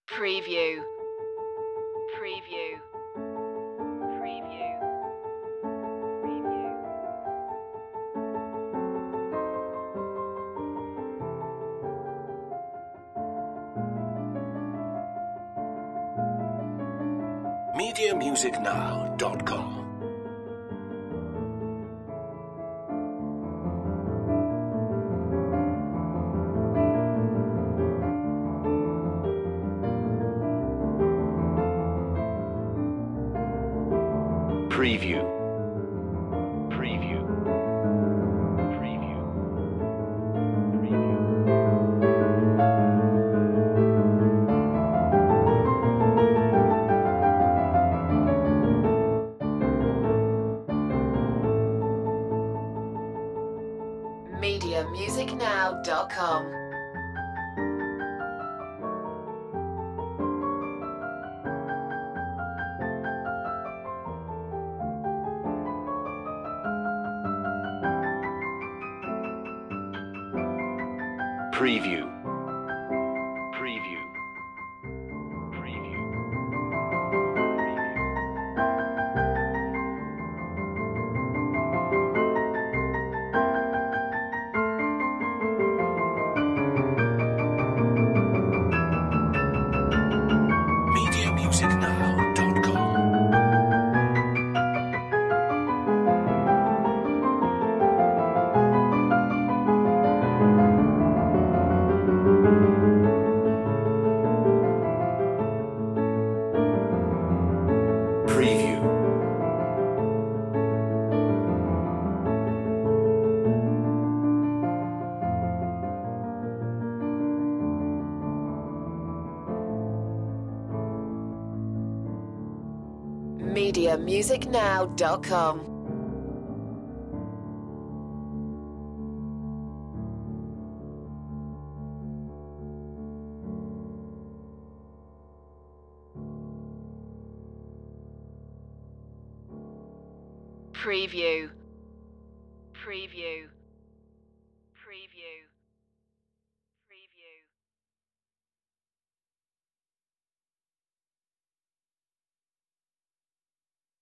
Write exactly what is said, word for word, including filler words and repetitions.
Preview. Preview. Preview. Preview. media music now dot com. Preview. Preview. Preview. Preview. media music now dot com. Preview. Preview. Preview. media music now dot com. Preview. media music now dot com. Preview. Preview. Preview.